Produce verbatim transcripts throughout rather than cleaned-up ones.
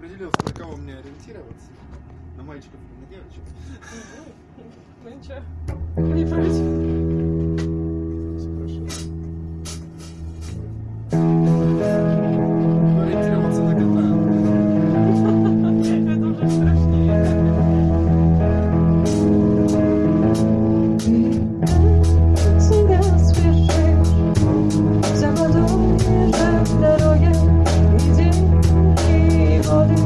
определился, на кого мне ориентироваться. На мальчиков или на девочек. Ну ничего, не против. Ориентироваться на кота. Это уже страшнее. Всегда спешишь, заводуешь в дороге и день, и годы.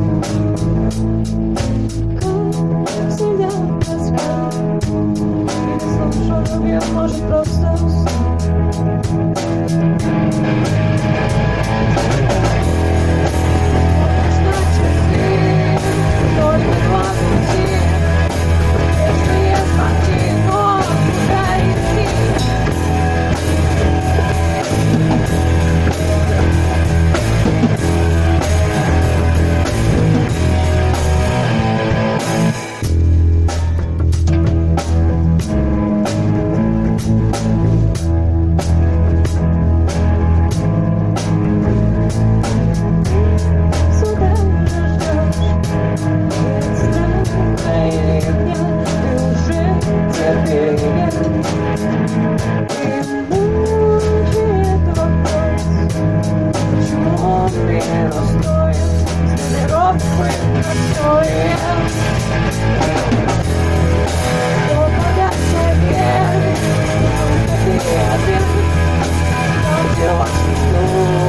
Как всегда тоска, и слушаю, я, может, просто уснуть. Значит, ты только два пути, если есть один, но куда идти? Сюда ждешь, бесстрастные дня, ты уже терпение. И мучает вопрос, почему он меня настроен, с тренировкой настроен. Помогать тебе, только ты один, но делать не